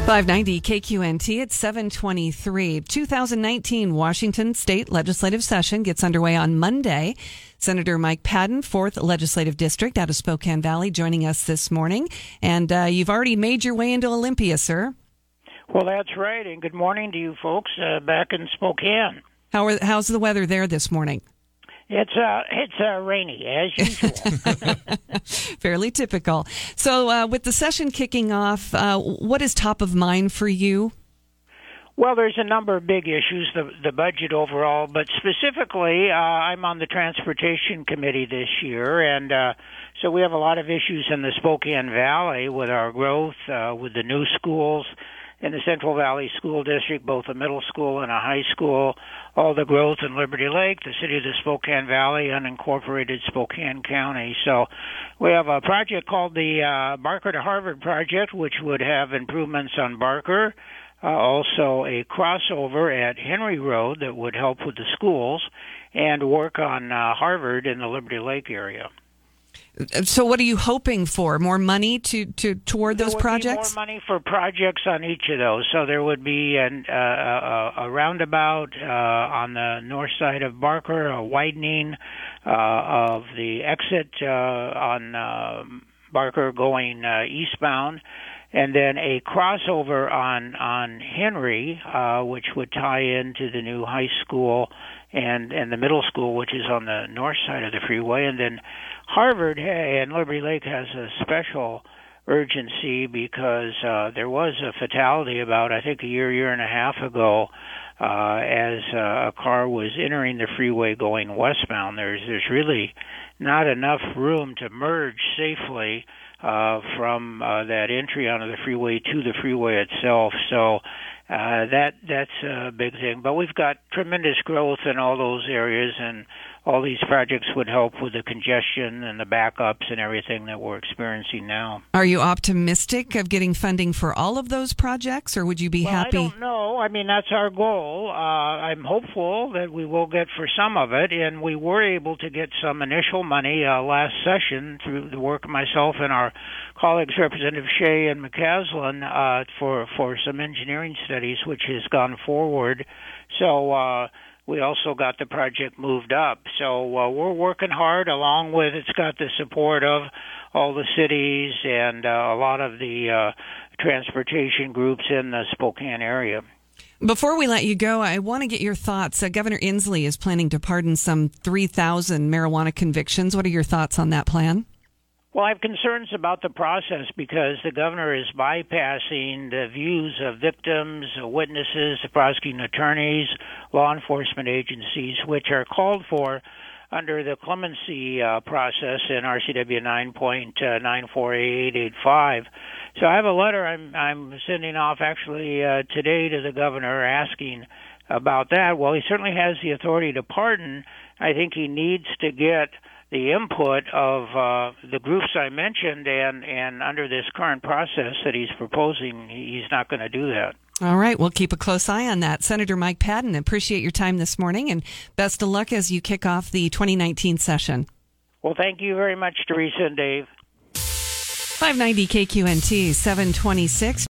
590 KQNT at 7:23. 2019 Washington State Legislative Session gets underway on Monday. Senator Mike Padden, 4th Legislative District out of Spokane Valley, joining us this morning. And you've already made your way into Olympia, sir. Well, that's right. And good morning to you folks back in Spokane. How's the weather there this morning? It's rainy, as usual. Fairly typical. So with the session kicking off, what is top of mind for you? Well, there's a number of big issues, the budget overall, but specifically, I'm on the Transportation Committee this year, and so we have a lot of issues in the Spokane Valley with our growth, with the new schools in the Central Valley School District, both a middle school and a high school, all the growth in Liberty Lake, the city of the Spokane Valley, unincorporated Spokane County. So we have a project called the Barker to Harvard project, which would have improvements on Barker, also a crossover at Henry Road that would help with the schools, and work on Harvard in the Liberty Lake area. So what are you hoping for? More money toward those projects? More money for projects on each of those. So there would be a roundabout on the north side of Barker, a widening of the exit on Barker going eastbound, and then a crossover on Henry, which would tie into the new high school and the middle school, which is on the north side of the freeway. And then Harvard and Liberty Lake has a special urgency because there was a fatality about, I think, a year and a half ago as a car was entering the freeway going westbound. There's really not enough room to merge safely from that entry onto the freeway to the freeway itself. So that's a big thing. But we've got tremendous growth in all those areas, and all these projects would help with the congestion and the backups and everything that we're experiencing now. Are you optimistic of getting funding for all of those projects, or would you be happy? I don't know. I mean, that's our goal. I'm hopeful that we will get for some of it, and we were able to get some initial money last session through the work of myself and our colleagues, Representative Shea and McCaslin, for some engineering studies, which has gone forward. So we also got the project moved up. So we're working hard, along with it's got the support of all the cities and a lot of the transportation groups in the Spokane area. Before we let you go, I want to get your thoughts. Governor Inslee is planning to pardon some 3,000 marijuana convictions. What are your thoughts on that plan? Well, I have concerns about the process because the governor is bypassing the views of victims, witnesses, prosecuting attorneys, law enforcement agencies, which are called for under the clemency process in RCW 9.948885. So I have a letter I'm sending off actually today to the governor asking about that. Well, he certainly has the authority to pardon. I think he needs to get the input of the groups I mentioned, and under this current process that he's proposing, he's not going to do that. All right, we'll keep a close eye on that. Senator Mike Padden, appreciate your time this morning, and best of luck as you kick off the 2019 session. Well, thank you very much, Teresa and Dave. 590 KQNT, 726.